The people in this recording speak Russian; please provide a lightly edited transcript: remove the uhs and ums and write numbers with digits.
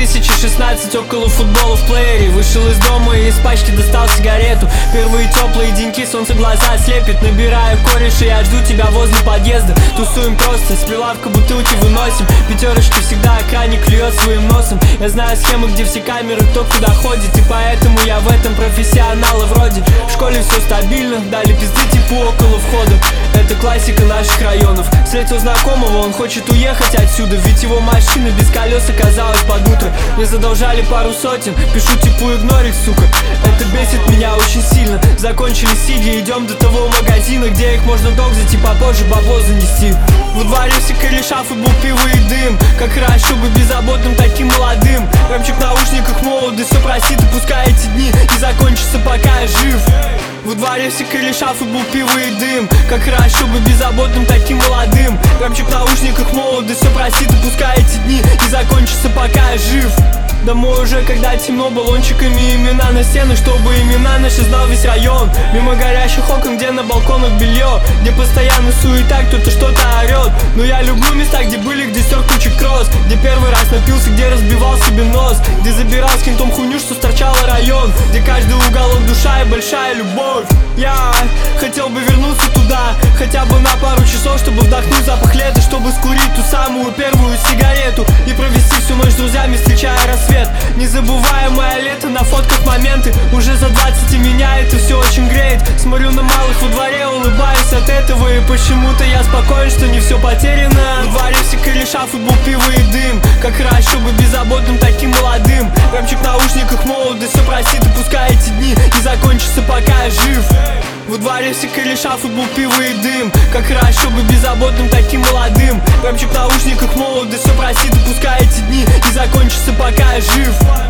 2016, около футбола в плеере. Вышел из дома и из пачки достал сигарету. Первые теплые деньки, солнце глаза слепит. Набираю кореша, я жду тебя возле подъезда. Тусуем просто, с прилавка бутылки выносим. Пятерочки всегда охранник клюет своим носом. Я знаю схемы, где все камеры, кто куда ходит. И поэтому я в этом профессионал и вроде. В школе все стабильно, дали пизды типа около входа. Это классика наших районов. Встретил знакомого, он хочет уехать отсюда. Ведь его машина без колес оказалась под утро. Мне задолжали пару сотен, пишу типу игнорить, сука. Это бесит меня очень сильно. Закончили сиги, идем до того магазина, где их можно догзать и попозже бабло занести. Во дворе все кореша, футбол, пиво и дым. Как хорошо быть беззаботным, таким молодым. Рамчик в наушниках, молодость все просит. И пускай эти дни не закончатся, пока я жив. Во дворе все кореша, футбол, пиво и дым. Как хорошо быть беззаботным, таким молодым. Рамчик в наушниках, молодость все просит. И пускай эти дни не закончатся, пока я жив. Домой уже, когда темно, баллончиками имена на стены, чтобы имена наши знал весь район. Мимо горящих окон, где на балконах белье, где постоянно суета, кто-то что-то орет. Но я люблю места, где были, где стер куча кросс, где первый раз напился, где разбивал себе нос, где забирал с кентом хуйню, что сторчала район, где каждый уголок душа и большая любовь. Я хотел бы вернуться туда, хотя бы на пару часов, чтобы вдохнуть запах лета, чтобы скурить ту самую первую сигарету и провести всю ночь с друзьями, встречая рассвет. Незабываемое лето, на фотках моменты. Уже за 20 и меня это все очень греет. Смотрю на малых во дворе, улыбаюсь от этого. И почему-то я спокоен, что не все потеряно. В дворе все кореша, футбол, пиво и дым. Как хорошо быть беззаботным, таким молодым. Рамчик в наушниках, молодость все просит. И пускай эти дни не закончатся, пока я жив. Во дворе все кореша, футбол, пиво и дым. Как хорошо быть беззаботным, таким молодым. Рамчик в наушниках, молодость все просит. И пускай эти дни не закончатся, пока я жив.